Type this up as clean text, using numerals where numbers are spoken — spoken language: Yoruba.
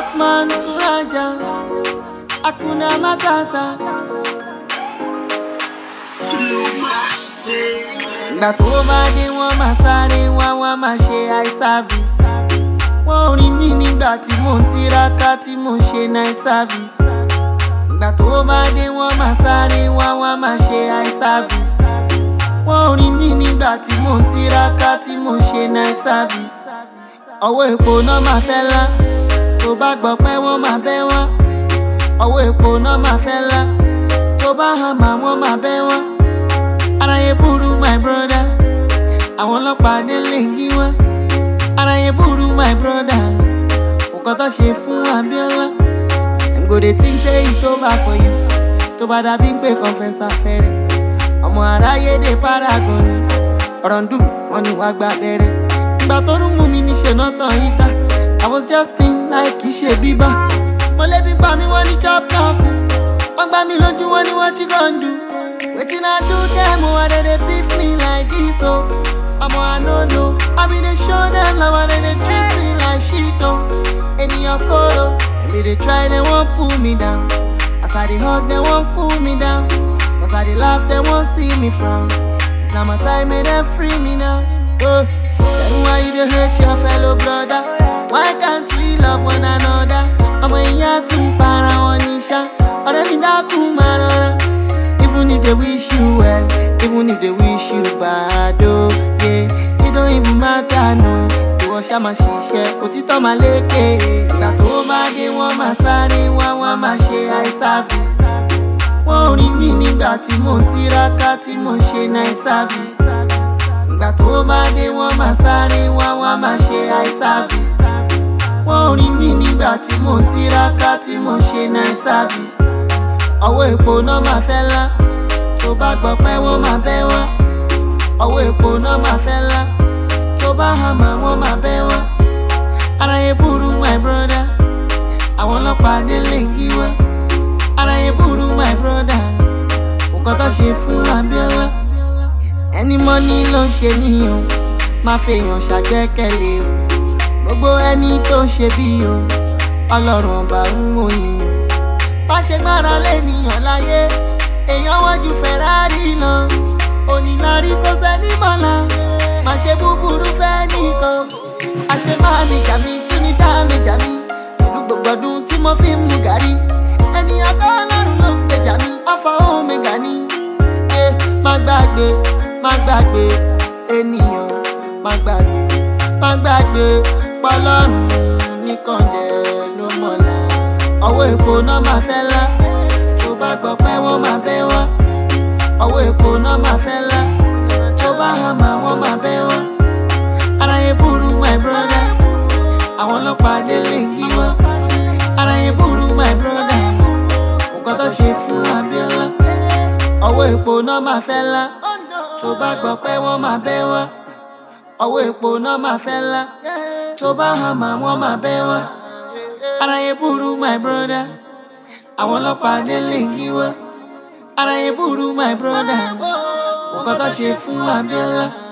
Batman Kuraja, Hakuna Matata. Ìgbà tó bá dé wọ́n máa sáré wọ́n máa ṣe eye service. Wọ́n ò rí mi nígbà tí mò ń tiraka tí mò ń ṣe night service. Ìgbà tó bá dé wọ́n máa sáré wọ́n máa ṣe eye service. Wọ́n ò rí mi nígbà tí mò ń tiraka tí mò ń ṣe night service. Ọwọ́ epo náà máa fẹ́ lá, tó bá gbọ́ pé wọ́n máa bẹ́ wọ́n. Ọwọ́ epo náà máa fẹ́ lá, tó bá hàmà wọ́n máa bẹ́ wọ́n. Aráyé burú my brother, àwọn ọlọ́pàá délé kí wọ́n. Aráyé burú my brother, nǹkan tó ṣe fún Abíọ́lá. Dem go dey think say it's over for you, tó bá dàbí pé confessor fẹ́rẹ̀. Ọmọ aráyé dé paragon, ọ̀rọ̀ ń dùn wọ́n ní wàá gba abẹ́rẹ́. Ìgbà tó rún mú mi níṣe náà tán yíta, I was just thinking like kì í ṣe bíbá. Mọ̀lẹ́bí bá mi wọ́n ní chop talk, wọ́n gbá mi lójú wọ́n ní what you gon do. Wetin I do them, why they beat me like this, oh. Omo, I no know, I been dey show them love, why they treat me like shit, oh. Ènìyàn kóró, they dey try, they won't pull me down. As I dey hug, they won't cool me down. As I dey laugh, they won't see me frown. It's not my time, may they free me now. Tell me why you dey hate your fellow brother. Why can't we love one another? Ọmọ ìyá tún para wọn ní ṣá, ọ̀rẹ́ mi dákun máa rọra. Even if they wish you well, even if they wish you bad, oh yeah, it don't even matter, no. Ìwọ ṣá máa ṣiṣẹ́, òtítọ́ máa lékè. Ìgbà tó bá dé wọ́n máa sáré wọ́n máa ṣe eye service. Wọ́n ò rí mi nígbà tí mò ń tiraka tí mò ń ṣe night service. Ìgbà tó bá dé wọ́n máa sáré wọ́n máa ṣe eye service. Wọ́n ò rí mi nígbà tí mò ń tiraka tí mò ń ṣe night service. Ọwọ́ epo náà máa fẹ́ lá, tó bá gbọ́ pé wọ́n máa bẹ́ wọ́n. Ọwọ́ epo náà máa fẹ́ lá, tó bá hàmà wọ́n máa bẹ́ wọ́n. Aráyé burú my brother, àwọn ọlọ́pàá délé kí wọ́n. Aráyé burú my brother, nǹkan tó ṣe fún Abíọ́lá. Ẹni mọ́ní ló ń ṣe níyàn, máa fèèyàn ṣàgbẹ́kẹ̀lé o. Gbogbo ẹni tó ṣe bí o, Ọlọ́run ọba ń wòyìn o. Bá ṣe gbára lénìyàn láyé, èèyàn wọ́n ju Ferrari lọ. Onílárí kò sẹ́ni mọ́lá, má ṣe búburú fẹ́ nìkan. Àṣẹ máa ní jàmí tún ní dá mi jàmí, pẹ̀lú gbogbo ọdún tí mo fi ń mu gàrí. Ènìyàn kọ́ Ọlọ́run ló ń gbèjà mi, Alpha Omega ni. Má gbàgbé ènìyàn, má gbàgbé pọ́lọ́run nìkan dẹ̀ ló mọ̀lá. Ọwọ́ epo náà máa fẹ́ lá, tó bá gbọ́ pé wọ́n máa bẹ́ wọ́n. Ọwọ́ epo náà máa fẹ́ lá, tó bá hàmà wọ́n máa bẹ́ wọ́n. Aráyé burú my brother, àwọn ọlọ́pàá délé kí wọ́n. Aráyé burú my brother, nǹkan tó ṣe fún Abíọ́lá. Ọwọ́ epo náà máa fẹ́ lá, tó bá gbọ́ pé wọ́n máa bẹ́ wọ́n. Ọwọ́ epo náà máa fẹ́ lá, tó bá hàmà wọ́n máa bẹ́ wọ́n. Aráyé burú my brother, àwọn ọlọ́pàá délé kí wọ́n. Aráyé burú my brother, nǹkan tó ṣe fún Abíọ́lá.